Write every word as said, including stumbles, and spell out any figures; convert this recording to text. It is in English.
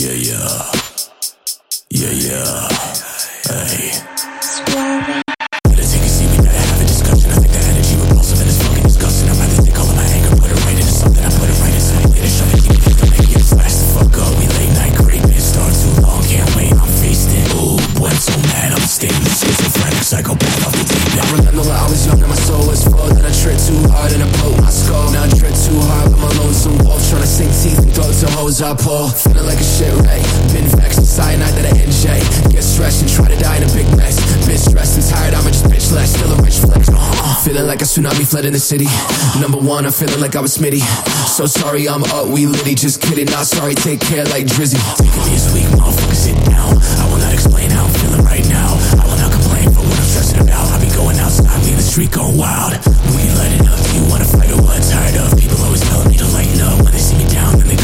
Yeah, yeah. Yeah, yeah. Hey. Better take a seat, we better have a discussion. I think the energy repulsive and it's fucking disgusting. I'd rather take all of my anger, put it right into something. I put it right into something later, shove it, keep it, to make it flash the fuck up. We late night creeping, start too long, can't wait, I'm feasting. Ooh, boy, I'm so mad, I'm stainless, schizophrenic, psychopath off the deep end. I remember when I was young and my soul was full. Then I tripped too hard and I broke my skull. Now I trip too hard, I'm a lonesome wolf, trying to sink teeth and throats to hoes I pull. Feeling like a shit ray, been vexed and cyanide that I N J. Get stressed and try to die in a big mess. Bitch stressed and tired, I'ma just bitch less. Still a rich flex. uh, Feeling like a tsunami fled in the city. Number one, I'm feeling like I was Smitty. So sorry, I'm up, we litty. Just kidding, not sorry, take care like Drizzy. Taking me this week, motherfucker, sit down. I will not explain how I'm feeling right now. I will not complain for what I'm stressing about. I be going outside, leave the street going wild. We be letting up, do you wanna fight or what? Tired of people always telling me to lighten up. When they see me down, then they